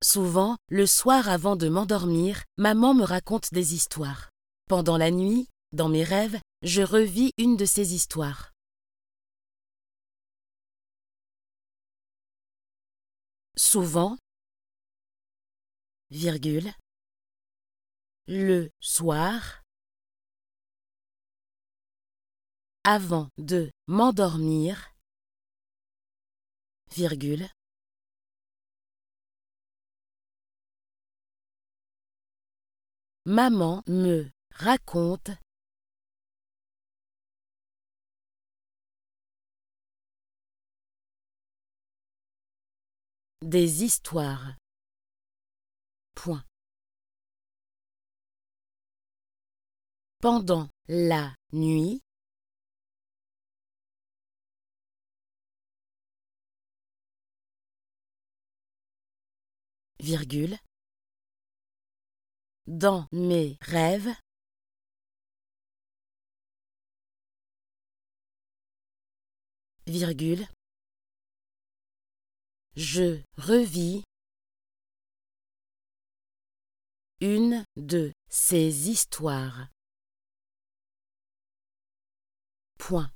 Souvent, le soir avant de m'endormir, maman me raconte des histoires. Pendant la nuit, dans mes rêves, je revis une de ces histoires. Souvent, virgule, le soir, avant de m'endormir, virgule, maman me raconte des histoires. Point. Pendant la nuit, virgule, dans mes rêves, virgule, je revis une de ces histoires. Point.